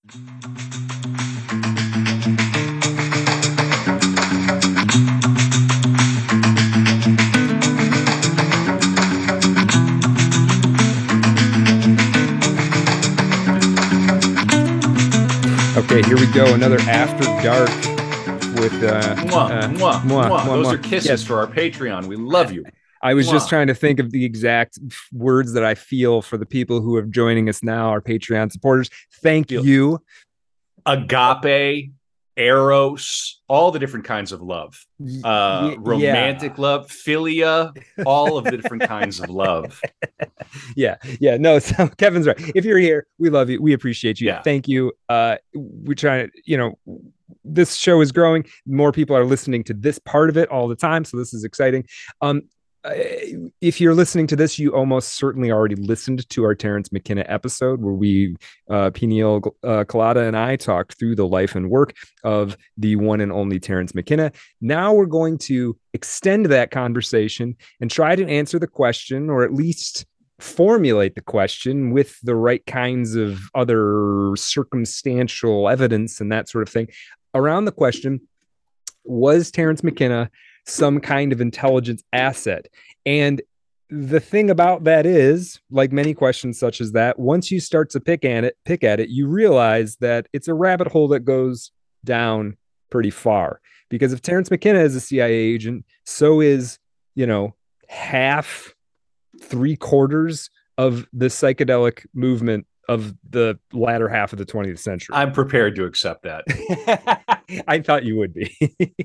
Okay, here we go. Another After Dark with Those are kisses Yes. for our Patreon. We love you. I was just trying to think of the exact words that I feel for the people who are joining us now, our Patreon supporters. Thank you. Agape, eros, all the different kinds of love. Romantic love, philia, all of the different kinds of love. Yeah. No, so Kevin's right. If you're here, we love you. We appreciate you. Yeah. Thank you. We're trying to, this show is growing. More people are listening to this part of it all the time. So this is exciting. If you're listening to this, you almost certainly already listened to our Terence McKenna episode where we, Peniel Colada and I talked through the life and work of the one and only Terence McKenna. Now we're going to extend that conversation and try to answer the question, or at least formulate the question with the right kinds of other circumstantial evidence and that sort of thing around the question: was Terence McKenna some kind of intelligence asset? And the thing about that is, like many questions such as that, once you start to pick at it, you realize that it's a rabbit hole that goes down pretty far. Because if Terence McKenna is a CIA agent, so is, half, 3/4 of the psychedelic movement of the latter half of the 20th century. I'm prepared to accept that. I thought you would be.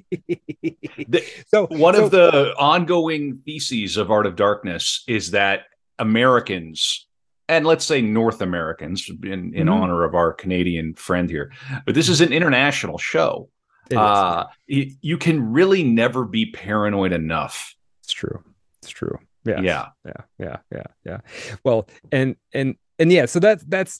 One of the ongoing theses of Art of Darkness is that Americans, and let's say North Americans, in honor of our Canadian friend here, but this is an international show. You can really never be paranoid enough. It's true. Yeah. Well, and yeah, so that's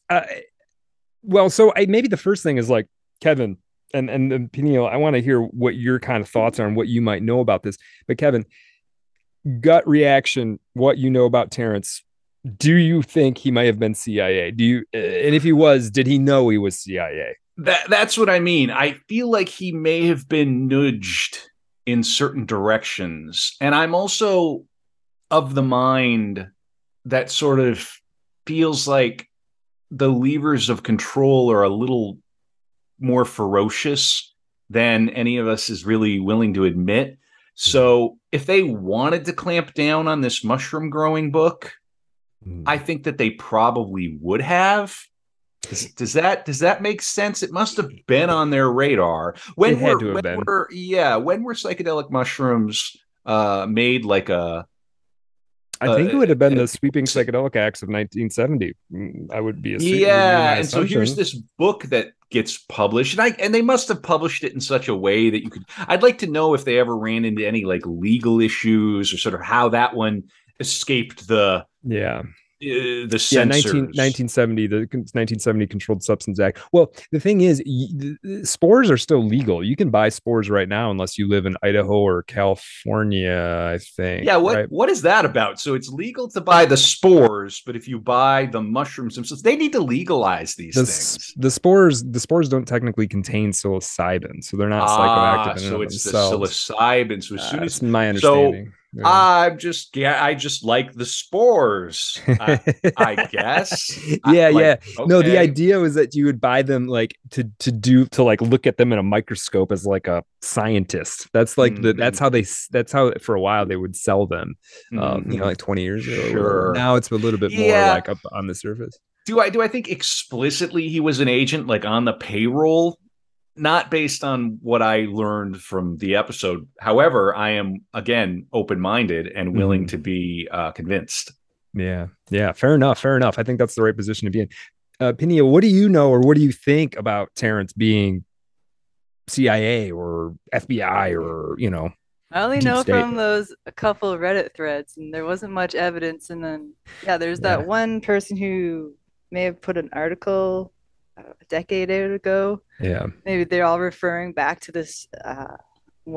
so maybe the first thing is, like, Kevin and Peniel, I want to hear what your kind of thoughts are on what you might know about this. But Kevin, gut reaction, what you know about Terence, do you think he might have been CIA? And if he was, did he know he was CIA? That's what I mean. I feel like he may have been nudged in certain directions. And I'm also of the mind that sort of feels like the levers of control are a little more ferocious than any of us is really willing to admit. So if they wanted to clamp down on this mushroom growing book, I think that they probably would have. Does that make sense? It must have been on their radar. When were psychedelic mushrooms made like a... I think it would have been the sweeping psychedelic acts of 1970. I would be assuming. Yeah, and so here's this book that gets published, and they must have published it in such a way that you could. I'd like to know if they ever ran into any like legal issues or sort of how that one escaped the censors. 1970, the 1970 Controlled Substance Act. Well, the thing is, spores are still legal. You can buy spores right now unless you live in Idaho or California, I think. Yeah, what is that about? So it's legal to buy the spores, but if you buy the mushrooms themselves, they need to legalize these things. The spores don't technically contain psilocybin, so they're not psychoactive. So it's themselves. The psilocybin. So as soon as my understanding. So, I just like the spores, I guess. Okay. No, the idea was that you would buy them like to look at them in a microscope as like a scientist. That's like that's how for a while they would sell them. Like 20 years ago. Sure. Now it's a little bit more like up on the surface. Do I think explicitly he was an agent, like on the payroll? Not based on what I learned from the episode. However, I am, again, open-minded and willing to be convinced. Yeah. Fair enough. I think that's the right position to be in. Peniel, what do you know, or what do you think about Terence being CIA or FBI or, I only know from those a couple of Reddit threads, and there wasn't much evidence. And then, there's that one person who may have put an article a decade ago. Yeah. Maybe they're all referring back to this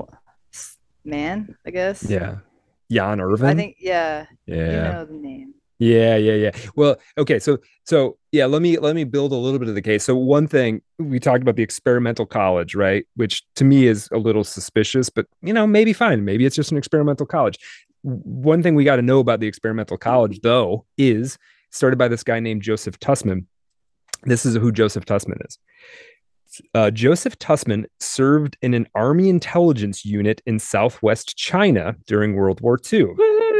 man, I guess. Yeah. Jan Irvin. I think, You know the name. Yeah. Well, okay, so yeah, let me build a little bit of the case. So one thing we talked about the experimental college, right? Which to me is a little suspicious, but maybe fine. Maybe it's just an experimental college. One thing we got to know about the experimental college, though, is started by this guy named Joseph Tussman. This is who Joseph Tussman is. Joseph Tussman served in an army intelligence unit in southwest China during World War II.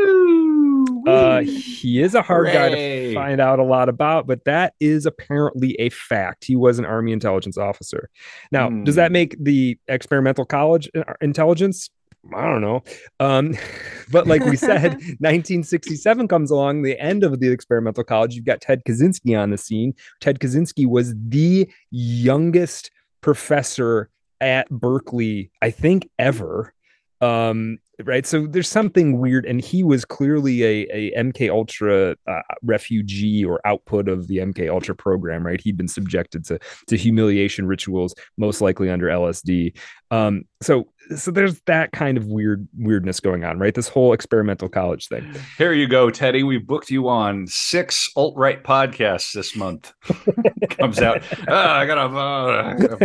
He is a hard guy to find out a lot about, but that is apparently a fact. He was an army intelligence officer. Now, does that make the experimental college intelligence? I don't know. But like we said, 1967 comes along, the end of the experimental college. You've got Ted Kaczynski on the scene. Ted Kaczynski was the youngest professor at Berkeley, I think, ever. Right, so there's something weird, and he was clearly a MK Ultra refugee or output of the MK Ultra program, right? He'd been subjected to humiliation rituals, most likely under LSD. So there's that kind of weirdness going on, right? This whole experimental college thing. Here you go, Teddy. We booked you on 6 alt-right podcasts this month. Comes out. I got a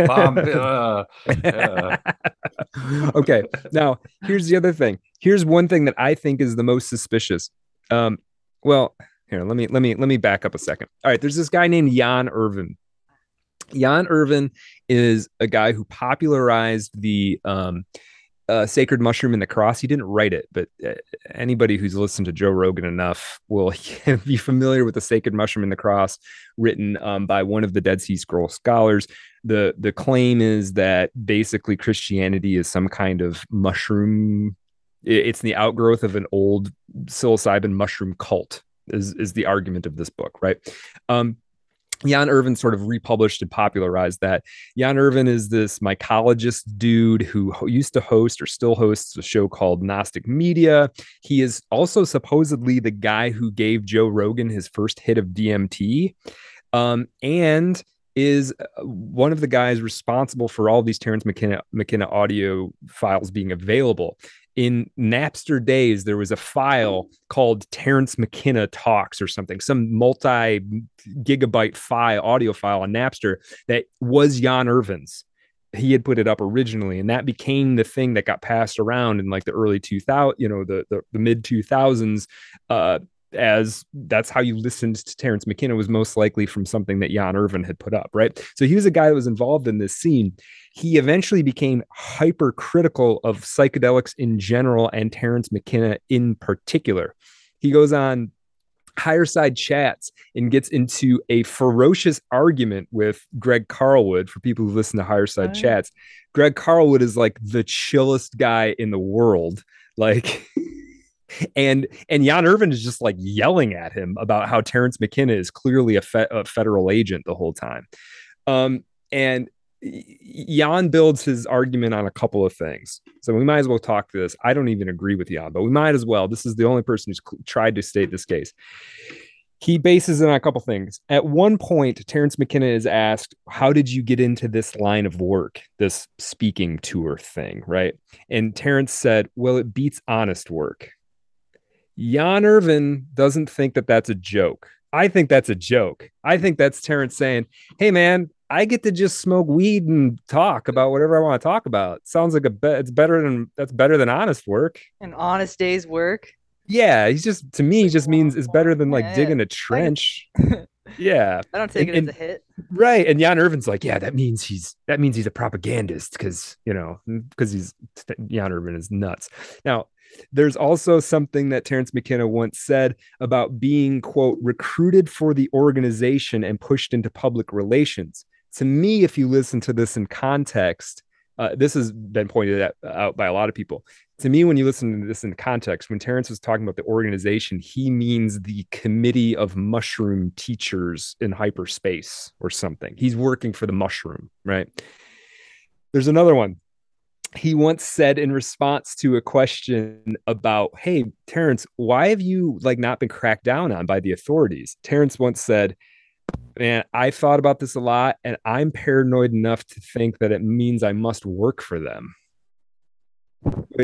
bomb. Okay. Now, here's the other thing. Here's one thing that I think is the most suspicious. Well, here, let me back up a second. All right, there's this guy named Jan Irvin. Jan Irvin is a guy who popularized the sacred mushroom and the cross. He didn't write it, but anybody who's listened to Joe Rogan enough will be familiar with the sacred mushroom and the cross, written by one of the Dead Sea Scroll scholars. The claim is that basically Christianity is some kind of mushroom. It's the outgrowth of an old psilocybin mushroom cult, is the argument of this book, right? Jan Irvin sort of republished and popularized that. Jan Irvin is this mycologist dude who used to host or still hosts a show called Gnostic Media. He is also supposedly the guy who gave Joe Rogan his first hit of DMT, and is one of the guys responsible for all these Terence McKenna audio files being available. In Napster days, there was a file called Terence McKenna Talks or something, some multi-gigabyte audio file on Napster that was Jan Irvin's. He had put it up originally, and that became the thing that got passed around in like the early 2000s, the mid 2000s, as that's how you listened to Terence McKenna, was most likely from something that Jan Irvin had put up, right? So he was a guy that was involved in this scene. He eventually became hypercritical of psychedelics in general and Terence McKenna in particular. He goes on Higher Side Chats and gets into a ferocious argument with Greg Carlwood. For people who listen to Higher Side Chats, Greg Carlwood is like the chillest guy in the world. Like, and Jan Irvin is just like yelling at him about how Terence McKenna is clearly a federal agent the whole time. And Jan builds his argument on a couple of things. So we might as well talk to this. I don't even agree with Jan, but we might as well. This is the only person who's tried to state this case. He bases it on a couple things. At one point, Terence McKenna is asked, how did you get into this line of work, this speaking tour thing, right? And Terence said, well, it beats honest work. Jan Irvin doesn't think that that's a joke. I think that's a joke. I think that's Terence saying, hey, man, I get to just smoke weed and talk about whatever I want to talk about. Sounds like that's better than honest work. An honest day's work. Yeah, he's just, to me, just means it's better than like digging a trench. Yeah, I don't take it as a hit. Right. And Jan Irvin's like, yeah, that means he's a propagandist because Jan Irvin is nuts. Now, there's also something that Terence McKenna once said about being, quote, recruited for the organization and pushed into public relations. To me, if you listen to this in context, this has been pointed out by a lot of people. To me, when you listen to this in context, when Terence was talking about the organization, he means the Committee of Mushroom Teachers in Hyperspace or something. He's working for the mushroom, right? There's another one. He once said in response to a question about, hey, Terence, why have you not been cracked down on by the authorities? Terence once said, man, I thought about this a lot, and I'm paranoid enough to think that it means I must work for them. Which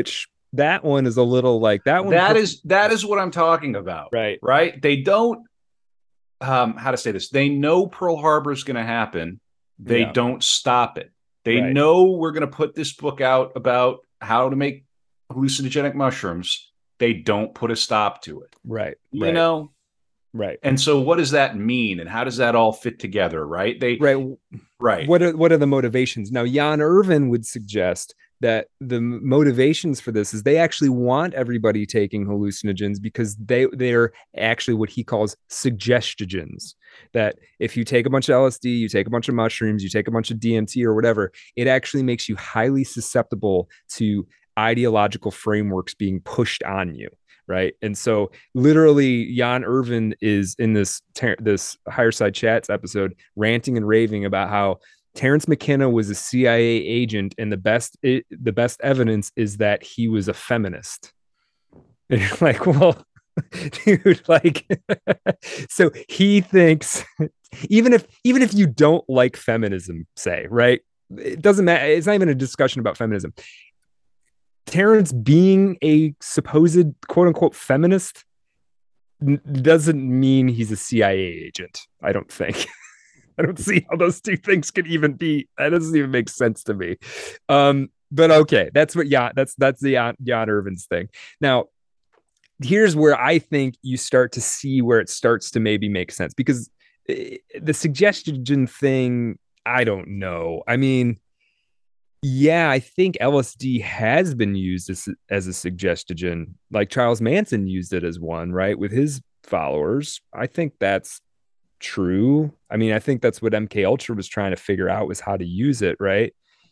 that one is a little like that one. That is what I'm talking about. Right. Right. They don't, how to say this. They know Pearl Harbor is going to happen. They don't stop it. They know we're going to put this book out about how to make hallucinogenic mushrooms. They don't put a stop to it. Right. You know? Right. And so what does that mean? And how does that all fit together? Right. Right. What are the motivations? Now, Jan Irvin would suggest that the motivations for this is they actually want everybody taking hallucinogens because they're actually what he calls suggestogens. That if you take a bunch of LSD, you take a bunch of mushrooms, you take a bunch of DMT or whatever, it actually makes you highly susceptible to ideological frameworks being pushed on you. Right. And so literally Jan Irvin is in this Higher Side Chats episode ranting and raving about how Terrence McKenna was a CIA agent, and the best evidence is that he was a feminist. And you're like, well, dude, like, so he thinks even if you don't like feminism, say, right, it doesn't matter. It's not even a discussion about feminism. Terrence being a supposed quote unquote feminist doesn't mean he's a CIA agent. I don't think. I don't see how those two things could even be. That doesn't even make sense to me. But okay, that's what that's the Jan Irvin's thing. Now, here's where I think you start to see where it starts to maybe make sense, because the suggestion thing, I don't know. I mean, yeah, I think LSD has been used as a suggestogen. Like Charles Manson used it as one, right, with his followers. I think that's true. I mean, I think that's what MK Ultra was trying to figure out, was how to use it, right?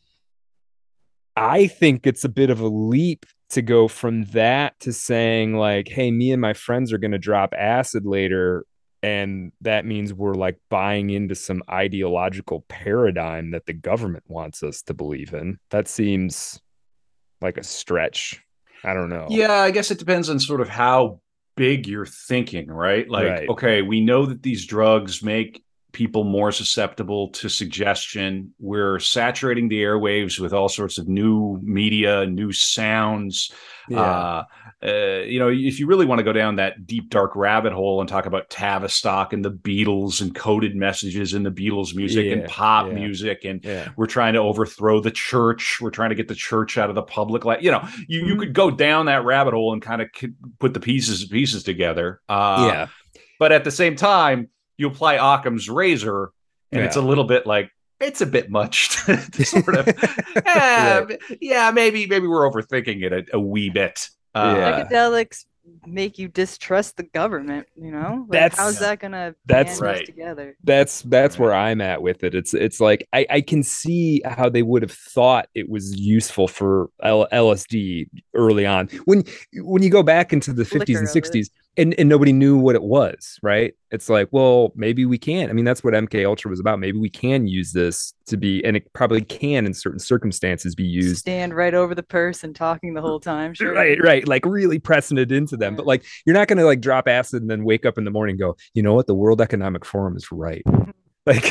I think it's a bit of a leap to go from that to saying like, hey, me and my friends are going to drop acid later, and that means we're like buying into some ideological paradigm that the government wants us to believe in. That seems like a stretch. I don't know. Yeah, I guess it depends on sort of how big you're thinking, right? Like, okay, we know that these drugs make people more susceptible to suggestion. We're saturating the airwaves with all sorts of new media, new sounds. If you really want to go down that deep, dark rabbit hole and talk about Tavistock and the Beatles and coded messages in the Beatles music and pop music, and we're trying to overthrow the church. We're trying to get the church out of the public life. You could go down that rabbit hole and kind of put the pieces together. But at the same time, you apply Occam's razor, and it's a little bit like, it's a bit much to sort of, maybe we're overthinking it a wee bit. Psychedelics make you distrust the government, like, how's that gonna together? That's where I'm at with it. It's like I can see how they would have thought it was useful for LSD early on, when you go back into the 50s and 60s and nobody knew what it was, right? It's like, well, maybe we can. I mean, that's what MK Ultra was about. Maybe we can use this to be, and it probably can in certain circumstances be used. Stand right over the person talking the whole time. Sure. Right. Like really pressing it into them. But like, you're not going to like drop acid and then wake up in the morning and go, you know what? The World Economic Forum is right. Like,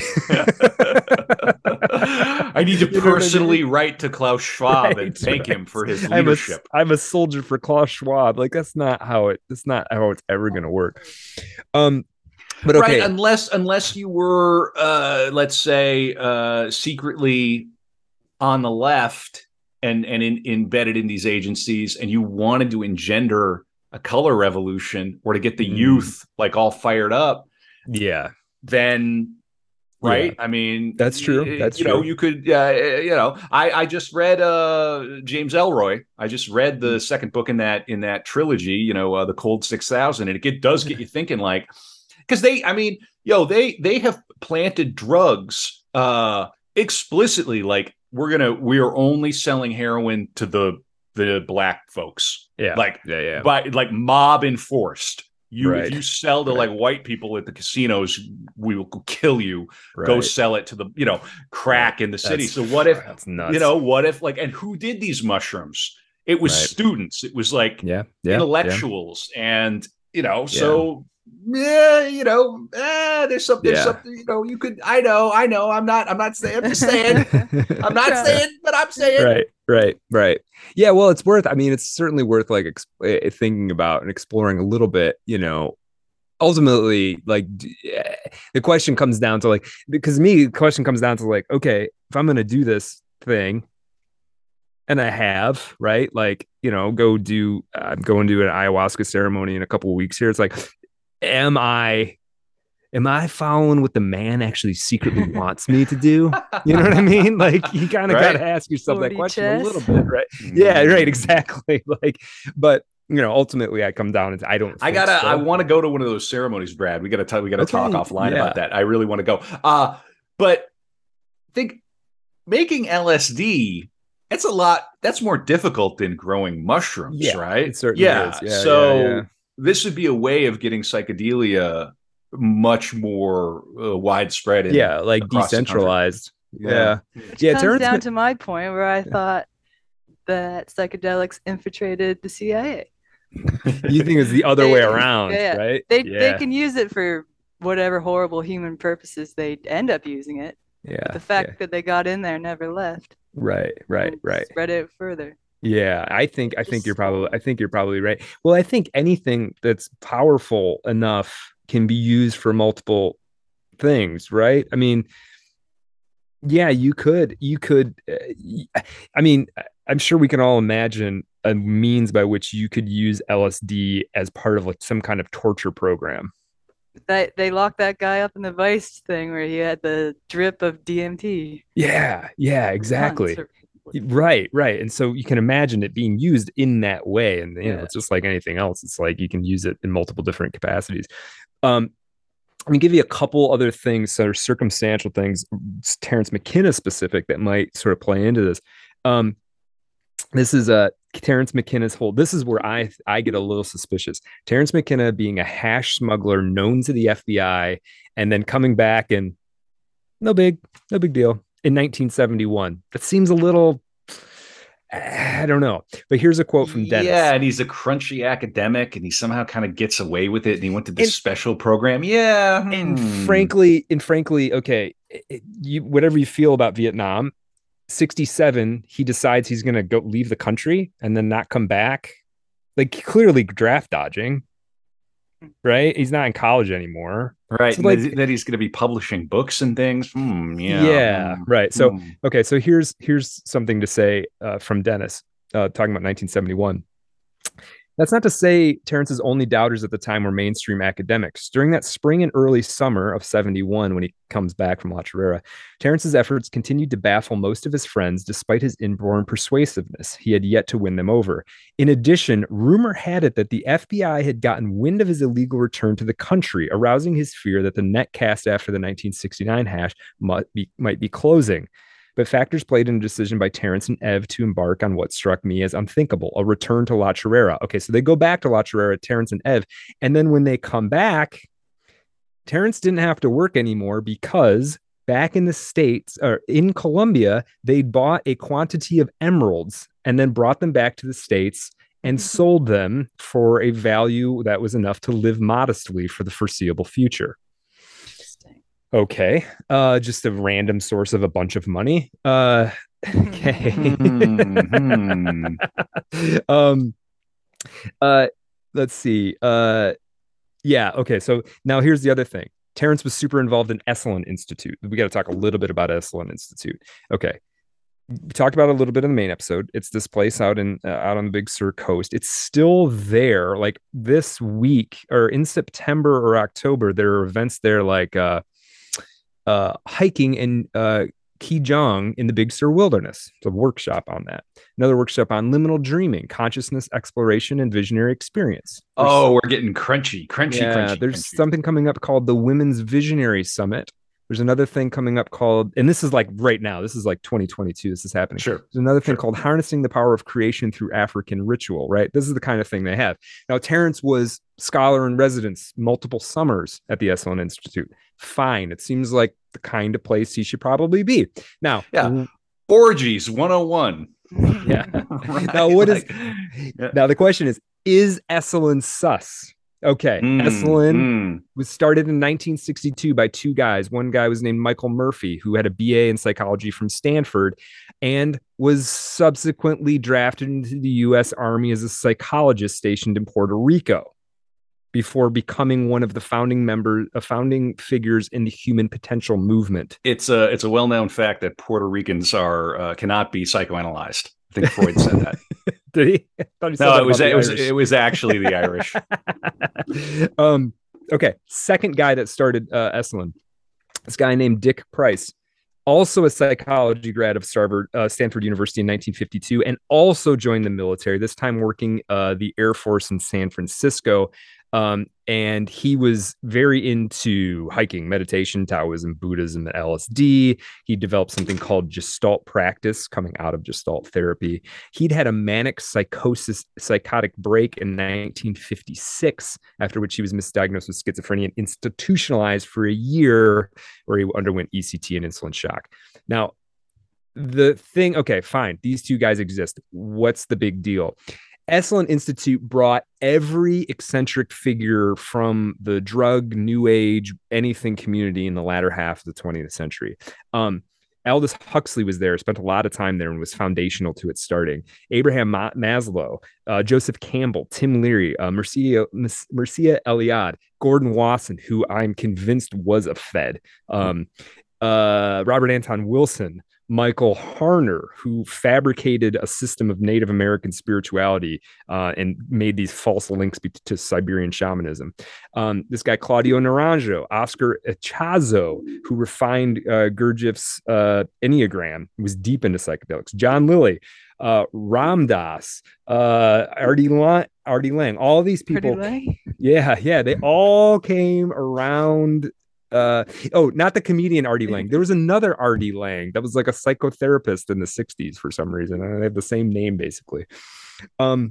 I need to personally write to Klaus Schwab and thank him for his leadership. I'm a soldier for Klaus Schwab. Like, that's not how it's ever going to work. But okay. Right, unless you were, let's say, secretly on the left and embedded in these agencies, and you wanted to engender a color revolution or to get the youth like all fired up. Yeah. Then. Right. Yeah. I mean, that's true. That's true. You could, I just read James Ellroy. I just read the second book in that trilogy, the Cold 6000. And it does get you thinking, like, because they have planted drugs explicitly, like, we are only selling heroin to the black folks. Yeah. By like mob enforced. If you sell to like white people at the casinos, we will kill you. Go sell it to the crack in the city. So what if that's nuts. What if like, and who did these mushrooms? It was students. It was like intellectuals, and so there's something you could. I know. I'm not saying. I'm just saying. I'm not saying, but I'm saying. Right, right. Yeah, well, it's worth, I mean, it's certainly worth like thinking about and exploring a little bit, ultimately, like the question comes down to like, because me, the question comes down to like, okay, if I'm going to do this thing and I have, right, like, I'm going to an ayahuasca ceremony in a couple of weeks here. It's like, am I following what the man actually secretly wants me to do? You know what I mean? Like, you kind of got to ask yourself that question a little bit, right? Yeah, right, exactly. Like, but ultimately, I come down and I don't. I want to go to one of those ceremonies, Brad. We got to talk offline about that. I really want to go. But I think making LSD, that's more difficult than growing mushrooms, right? It certainly is. Yeah. So this would be a way of getting psychedelia much more widespread. Like decentralized. Which comes down to my point where I thought that psychedelics infiltrated the CIA. You think it's the other way around, right? They can use it for whatever horrible human purposes they end up using it. Yeah. But the fact that they got in there never left. Right. Spread it further. Yeah, I think you're probably right. Well, I think anything that's powerful enough can be used for multiple things, right? I mean, yeah, you could I mean, I'm sure we can all imagine a means by which you could use LSD as part of like some kind of torture program. They locked that guy up in the Vice thing where he had the drip of DMT. Yeah, exactly. Right. And so you can imagine it being used in that way. And it's just like anything else. It's like you can use it in multiple different capacities. Let me give you a couple other things that are circumstantial things, Terence McKenna specific, that might sort of play into this. This is Terence McKenna's this is where I get a little suspicious. Terence McKenna being a hash smuggler known to the FBI and then coming back and no big deal in 1971. That seems a little, I don't know. But here's a quote from Dennis. Yeah, and he's a crunchy academic and he somehow kind of gets away with it and he went to this special program. Yeah. And frankly, okay, whatever you feel about Vietnam, 67, he decides he's going to go leave the country and then not come back. Like clearly draft dodging, right? He's not in college anymore. Right. So that he's going to be publishing books and things. Right. So, okay. So here's something to say from Dennis talking about 1971. That's not to say Terence's only doubters at the time were mainstream academics. During that spring and early summer of 71, when he comes back from La Chorrera, Terence's efforts continued to baffle most of his friends despite his inborn persuasiveness. He had yet to win them over. In addition, rumor had it that the FBI had gotten wind of his illegal return to the country, arousing his fear that the net cast after the 1969 hash might be closing. But factors played in a decision by Terence and Ev to embark on what struck me as unthinkable, a return to La Chorrera. Okay, so they go back to La Chorrera, Terence and Ev, and then when they come back, Terence didn't have to work anymore because back in the States, or in Colombia, they bought a quantity of emeralds and then brought them back to the States and sold them for a value that was enough to live modestly for the foreseeable future. Okay. Just a random source of a bunch of money. Okay. Let's see. Yeah. Okay. So now here's the other thing. Terence was super involved in Esalen Institute. We got to talk a little bit about Esalen Institute. Okay. We talked about it a little bit in the main episode. It's this place out on the Big Sur coast. It's still there. Like this week or in September or October, there are events there like hiking in Kijang in the Big Sur Wilderness. It's a workshop on that. Another workshop on liminal dreaming, consciousness exploration, and visionary experience. We're getting crunchy. There's something coming up called the Women's Visionary Summit. There's another thing coming up called, and this is like right now, this is like 2022, this is happening. Sure. There's another thing called Harnessing the Power of Creation Through African Ritual, right? This is the kind of thing they have. Now, Terence was scholar in residence multiple summers at the Esalen Institute. Fine. It seems like the kind of place he should probably be. Now, orgies 101. Yeah. Right? Now, now the question is Esalen sus? Okay. Esalen was started in 1962 by two guys. One guy was named Michael Murphy, who had a BA in psychology from Stanford and was subsequently drafted into the U.S. Army as a psychologist stationed in Puerto Rico before becoming one of the founding figures in the human potential movement. It's a well-known fact that Puerto Ricans are cannot be psychoanalyzed. I think Freud said that. Did he? No, it was actually the Irish. Okay. Second guy that started Esalen, this guy named Dick Price, also a psychology grad of Stanford University in 1952, and also joined the military, this time working the Air Force in San Francisco. And he was very into hiking, meditation, Taoism, Buddhism, and LSD. He developed something called Gestalt practice coming out of Gestalt therapy. He'd had a manic psychotic break in 1956, after which he was misdiagnosed with schizophrenia and institutionalized for a year, where he underwent ECT and insulin shock. Now, the thing, okay, fine. These two guys exist. What's the big deal? Esalen Institute brought every eccentric figure from the drug, new age, anything community in the latter half of the 20th century. Aldous Huxley was there, spent a lot of time there, and was foundational to its starting. Abraham Maslow, Joseph Campbell, Tim Leary, Mircea Eliade, Gordon Wasson, who I'm convinced was a Fed, Robert Anton Wilson, Michael Harner, who fabricated a system of Native American spirituality and made these false links to Siberian shamanism. This guy, Claudio Naranjo, Oscar Echazo, who refined Gurdjieff's Enneagram, was deep into psychedelics. John Lilly, Ram Dass, Artie Lang, all these people. Yeah, they all came around. Not the comedian Artie Lang. There was another Artie Lang that was like a psychotherapist in the 60s for some reason. They have the same name basically. And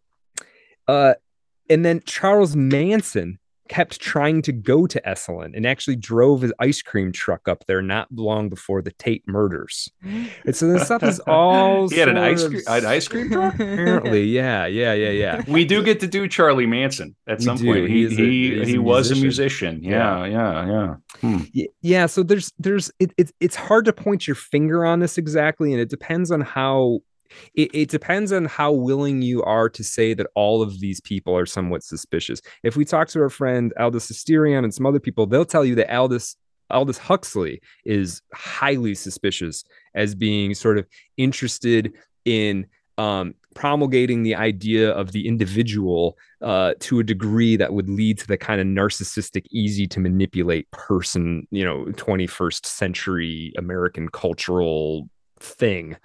then Charles Manson kept trying to go to Esalen and actually drove his ice cream truck up there not long before the Tate murders. And so this stuff is all he had an ice cream truck? Apparently, yeah. We do get to do Charlie Manson at some point. He was a musician. Yeah. Yeah, so it's hard to point your finger on this exactly, and it depends on how it depends on how willing you are to say that all of these people are somewhat suspicious. If we talk to our friend Aldous Asterion and some other people, they'll tell you that Aldous Huxley is highly suspicious as being sort of interested in promulgating the idea of the individual to a degree that would lead to the kind of narcissistic, easy to manipulate person, 21st century American cultural thing.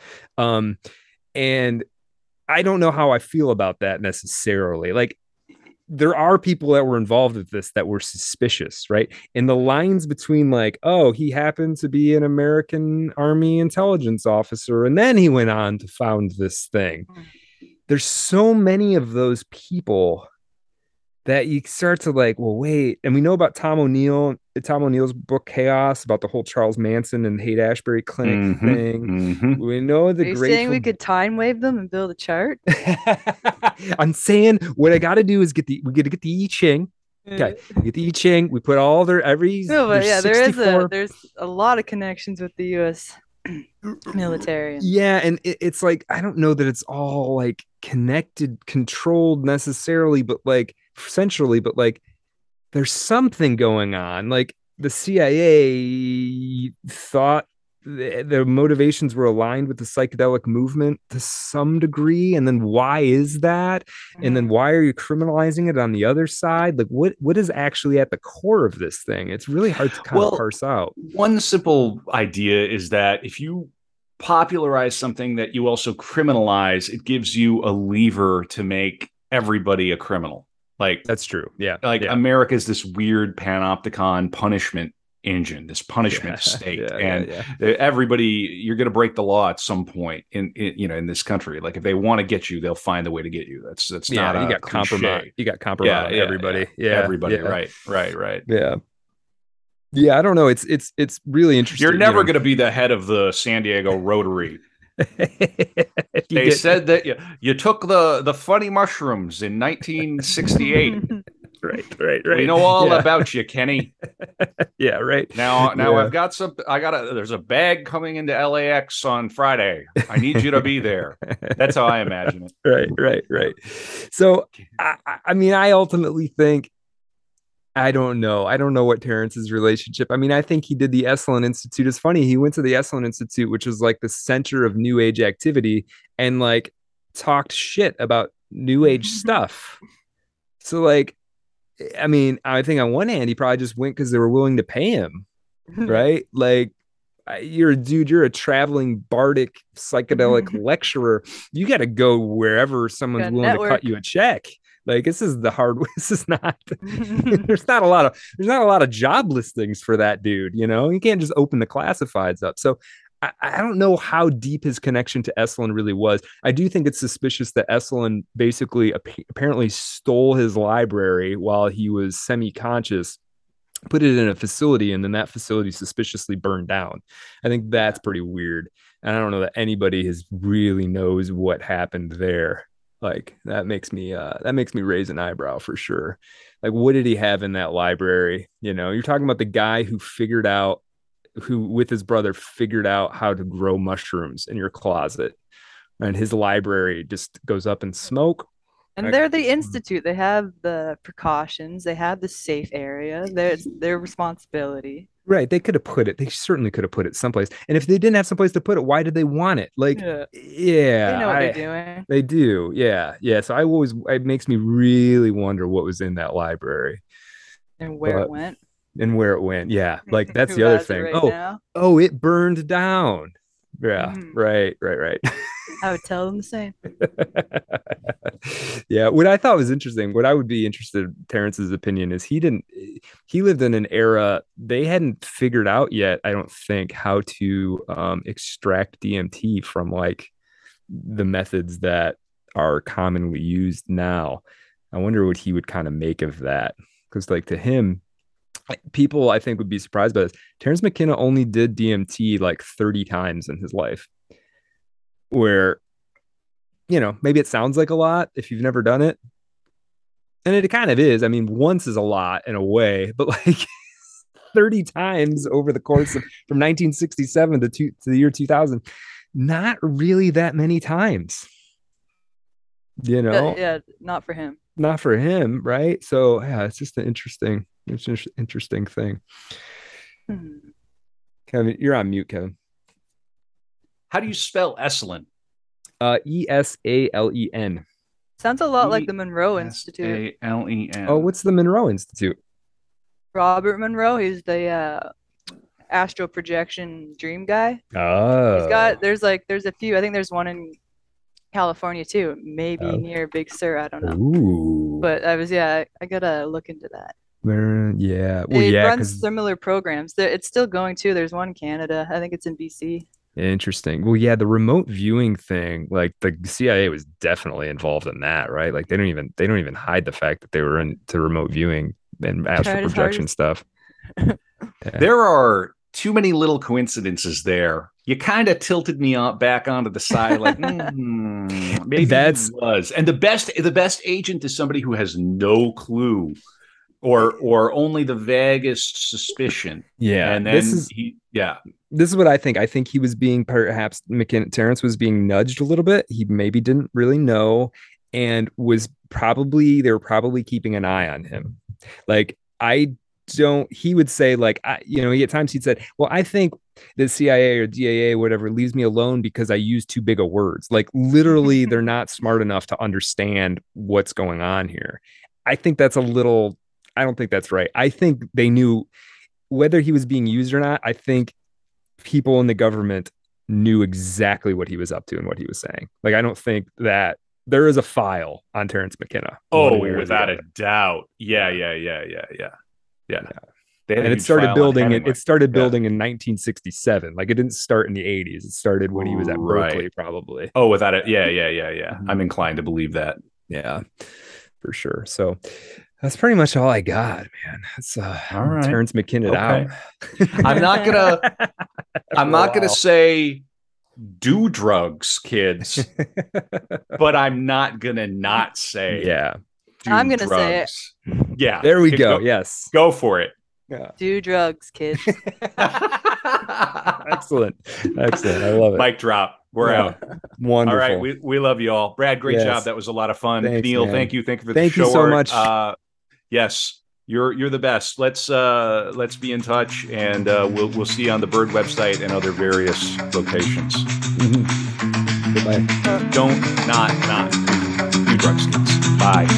And I don't know how I feel about that necessarily. Like, there are people that were involved with this that were suspicious, right? And the lines between like, oh, he happened to be an American Army intelligence officer, and then he went on to found this thing. There's so many of those people that you start to like, well, wait. And we know about Tom O'Neill's book Chaos, about the whole Charles Manson and Haight-Ashbury Clinic thing. We know the Are you saying we could time wave them and build a chart? I'm saying what I got to do is get the I Ching. Okay, we get the I Ching. We put all their there's a lot of connections with the U.S. military. Yeah, and it's like, I don't know that it's all like connected, controlled necessarily, but like centrally, but like there's something going on. Like the CIA thought the motivations were aligned with the psychedelic movement to some degree, and then why is that? And then why are you criminalizing it on the other side? Like what is actually at the core of this thing? It's really hard to kind of parse out. One simple idea is that if you popularize something that you also criminalize, it gives you a lever to make everybody a criminal. Like, that's true. Yeah. Like, America is this weird panopticon punishment engine, this punishment state, everybody, you're going to break the law at some point in this country. Like, if they want to get you, they'll find a way to get you. That's not you got compromise. You got compromise. Everybody. Everybody. Right. Yeah. I don't know. It's really interesting. You're never going to be the head of the San Diego Rotary. They said that you took the funny mushrooms in 1968. Right. We know all about you, Kenny. Yeah, right. Now there's a bag coming into LAX on Friday. I need you to be there. That's how I imagine it. Right. So, I mean, I ultimately think, I don't know. I don't know what Terrence's relationship. I mean, I think he did the Esalen Institute. It's funny. He went to the Esalen Institute, which was like the center of New Age activity, and like talked shit about New Age stuff. So, like, I mean, I think on one hand, he probably just went because they were willing to pay him, right? Like, you're a dude, you're a traveling bardic psychedelic lecturer. You got to go wherever someone's willing to cut you a check. Like, this is the hard. This is not. there's not a lot of job listings for that dude. You know, you can't just open the classifieds up. So I don't know how deep his connection to Esalen really was. I do think it's suspicious that Esalen basically apparently stole his library while he was semi-conscious, put it in a facility, and then that facility suspiciously burned down. I think that's pretty weird. And I don't know that anybody really knows what happened there. Like, that makes me raise an eyebrow for sure. Like, what did he have in that library? You know, you're talking about the guy who with his brother figured out how to grow mushrooms in your closet, and his library just goes up in smoke. And they're the institute. They have the precautions. They have the safe area. It's their responsibility. Right. They certainly could have put it someplace. And if they didn't have someplace to put it, why did they want it? Like, yeah. They know what they're doing. They do. Yeah. So it makes me really wonder what was in that library. And where it went. Yeah. Like, that's the other thing. It burned down. Yeah. Right. I would tell them the same. Yeah. What I thought was interesting, what I would be interested in Terrence's opinion is he lived in an era they hadn't figured out yet, I don't think, how to extract DMT from like the methods that are commonly used now. I wonder what he would kind of make of that. Because like, to him, people I think would be surprised by this. Terrence McKenna only did DMT like 30 times in his life, where, you know, maybe it sounds like a lot if you've never done it. And it kind of is. I mean, once is a lot in a way, but like 30 times over the course of from 1967 to the year 2000, not really that many times. You know? Yeah, not for him. Not for him, right? So yeah, it's just an interesting thing. Kevin, you're on mute, Kevin. How do you spell Esalen? Esalen. Sounds a lot like the Monroe Institute. Alen. Oh, what's the Monroe Institute? Robert Monroe. He's the astral projection dream guy. Oh. There's a few. I think there's one in California too, maybe near Big Sur. I don't know. Ooh. But I gotta look into that. Yeah. Well, they run similar programs. It's still going too. There's one in Canada. I think it's in BC. Interesting. Well, yeah, the remote viewing thing, like the CIA was definitely involved in that, right? Like they don't even hide the fact that they were into remote viewing and astral projection stuff. Yeah. There are too many little coincidences there. You kind of tilted me back onto the side, like maybe it was. And the best agent is somebody who has no clue, or only the vaguest suspicion. Yeah, and then this is what I think. I think he was being, perhaps Terrence was being nudged a little bit. He maybe didn't really know, and they were probably keeping an eye on him. Like, he would say, like, at times he'd said, well, I think the CIA or DAA or whatever leaves me alone because I use too big of words. Like, literally, they're not smart enough to understand what's going on here. I think that's I don't think that's right. I think they knew whether he was being used or not. I think people in the government knew exactly what he was up to and what he was saying. Like, I don't think that there is a file on Terrence McKenna. Oh, without a doubt. Yeah. And it started building. It started building in 1967. Like, it didn't start in the 80s. It started when he was at Berkeley, probably. Oh, without it. Yeah. Mm-hmm. I'm inclined to believe that. Yeah, for sure. So that's pretty much all I got, man. That's all right. Terrence McKenna out. I'm not gonna say do drugs, kids, but I'm not gonna not say I'm gonna say it. Yeah. There we go. Yes. Go for it. Yeah. Do drugs, kids. Excellent. I love it. Mic drop. We're out. Wonderful. All right. We love you all. Brad, great job. That was a lot of fun. Thanks, Neil, man. thank you. Thank you for the show. Thank you so much. Yes. You're the best. Let's be in touch, and we'll see you on the Bird website and other various locations. Goodbye. Don't not do drugs, kids. Bye.